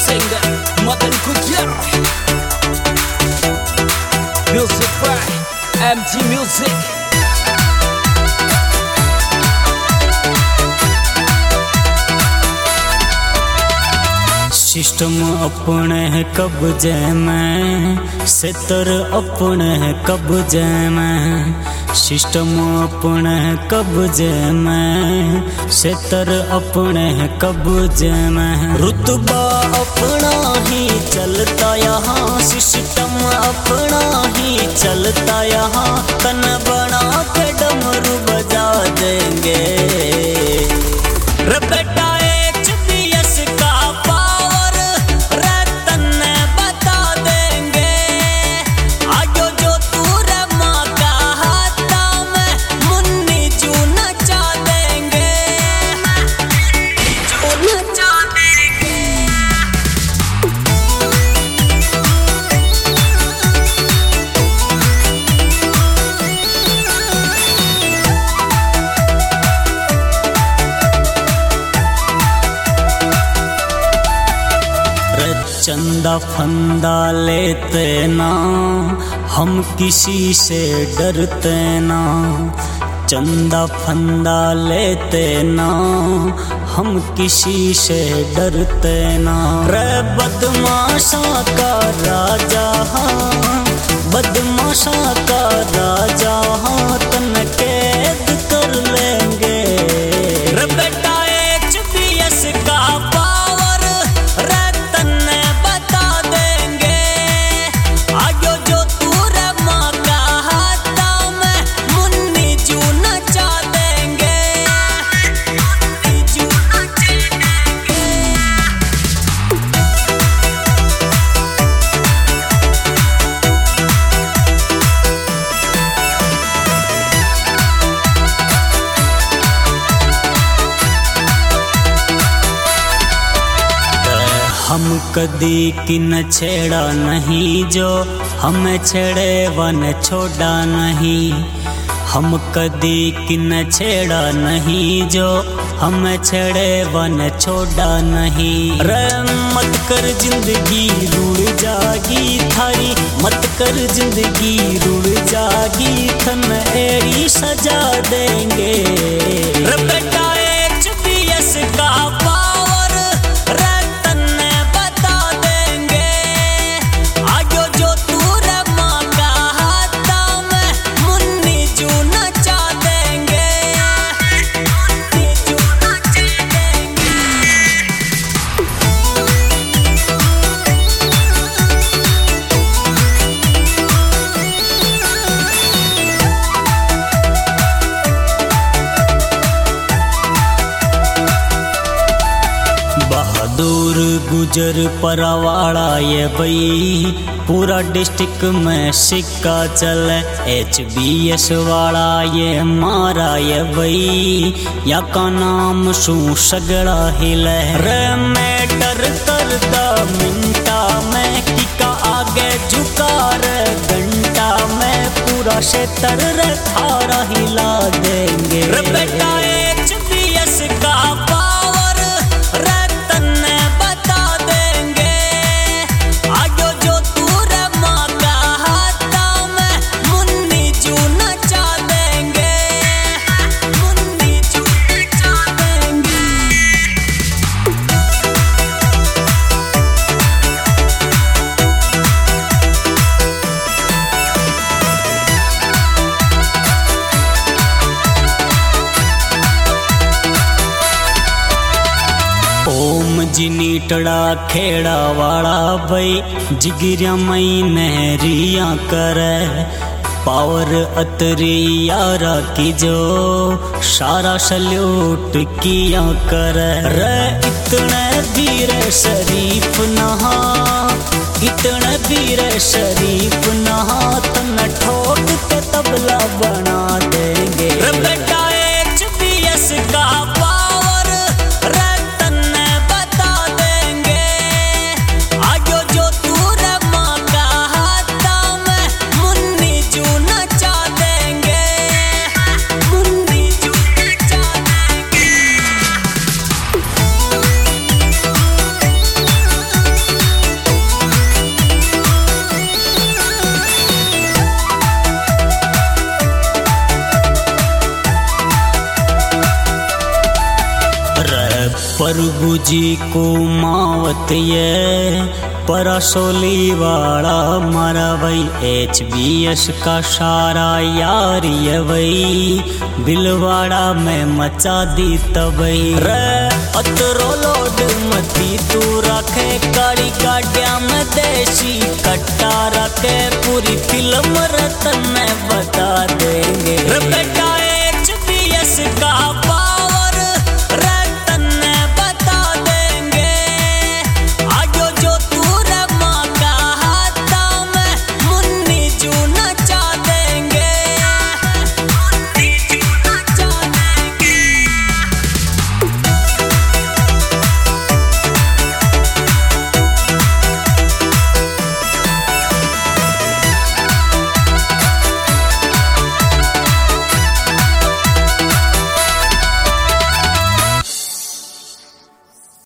singer Madan Gujar. Music by MG Music. System अपने है कब्जे में, सेतर अपने है कब्जे में। सिस्टम अपने है कब्जे में, सेतर अपने है कब्जे में। रुतबा अपना ही चलता यहाँ, सिस्टम अपना ही चलता यहाँ। तन बना के डमरू बजा देंगे रे बेटा। चंदा फंदा लेते ना, हम किसी से डरते ना। चंदा फंदा लेते ना, हम किसी से डरते ना। रे बदमाशा का राजा हाँ, बदमाशा का राजा हाँ, तन कैद कर लेंगे रे बेटा। HBS का हम कदी की न छेड़ा नहीं, जो हमें छेड़े वन छोड़ा नहीं। हम कदी की न छेड़ा नहीं, जो हमें छेड़े वन छोड़ा नहीं। रे मत कर जिंदगी रुड़ जागी थारी, मत कर जिंदगी रुड़ जागी। थन एड़ी सजा देंगे रे बेटा। HBS का बहादुर गुजर परवाड़ा ये बई, पूरा डिस्ट्रिक्ट में सिक्का चले। HBS वाला ये मारा ये बई, या का नाम शू सगड़ा हिले। रे मैटर करदा मिनटा में, टिका आगे झुका रे घंटा में। पूरा क्षेत्र रे थारा हिला देंगे रे बेटा। HBS का जिनीटड़ा खेड़ा वाला भाई, जिगिरिया मई नहरिया करे। पावर अतरी यारा की जो सारा सल्यूट किया करे। रे इतने वीर शरीफ नहा, इतने वीर शरीफ नहा। तन ठोक के तबला बना देंगे रे बेटा। HBS का प्रभु जी को मावत ये परसोली वाला मारा वही HBS का सारा यार ये वही बिलवाड़ा में मचा दी तबई रे अतरो लोड मती तू रखे कर